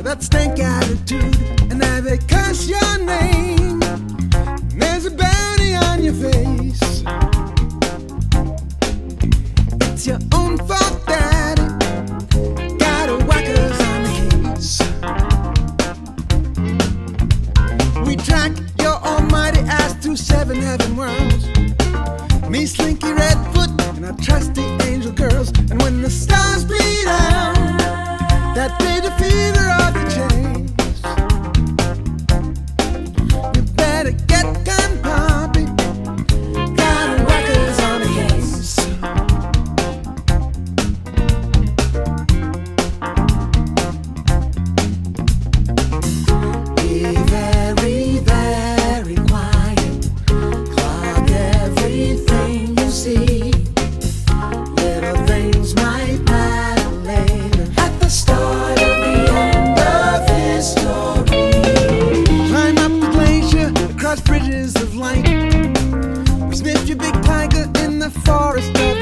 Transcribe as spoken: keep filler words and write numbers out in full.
that stank attitude, and now they curse your name. There's a bounty on your face. It's your own fault, Daddy. Got a whackers on the case. We track your almighty ass through seven heaven worlds. Me, Slinky Redfoot, and our trusty angel girls. And when the stars bleed out, that day the fever of the chains. You better get gun poppy. Got whackers on the case. Be very, very quiet. Clock everything you see. Little things might matter later. At the start of the end of history. Climb up the glacier, across bridges of light. Sniff your big tiger in the forest of